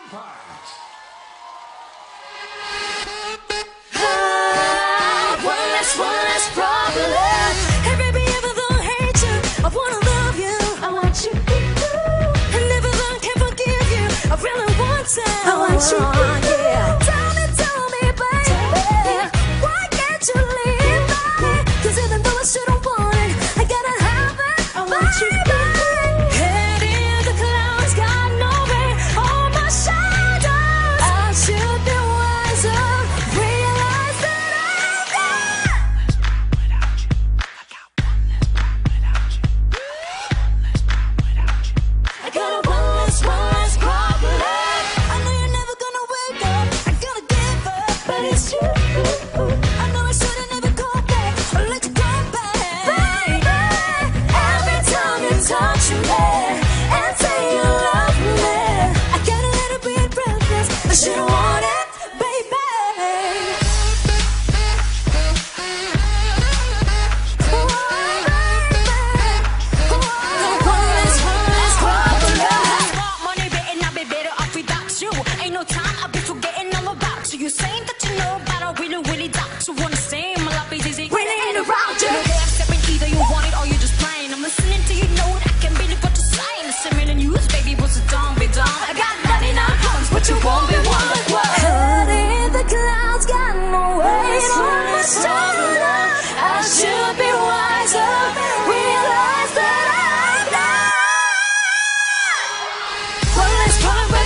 Impact. One less problem. Hey baby, ever though I hate you, I wanna love you. I want you. And never though I can't forgive you, I really want to. I want you. Yeah. Tell me, baby, why can't you leave me? 'Cause even though I shouldn't want it, I gotta have it. I want you. Head in the clouds, got no rain on my shoulders. I should be wiser, realize that I'm gone. I got a one less problem. I know you're never gonna wake up. I gotta give up, but it's you. I know I should've never called back or let you come back. Baby, every time you touch me and say you love me, I gotta let it be in breathless. I should've want it, baby. Money written, I'll be better off without you. Ain't no time, I'll be forgetting all about you. You saying that you know, but I really doubt you. Wanna say my life is easy. When it ain't around you. No half stepping, either you want it or you just playing. I'm listening to you, know I can't believe what you're saying. The similar news, baby, what's it done, be done. I got 99 problems, but you won't be one. Head in the clouds, got no weight on my shoulder. I should be wiser, realize that I'm not. One less problem.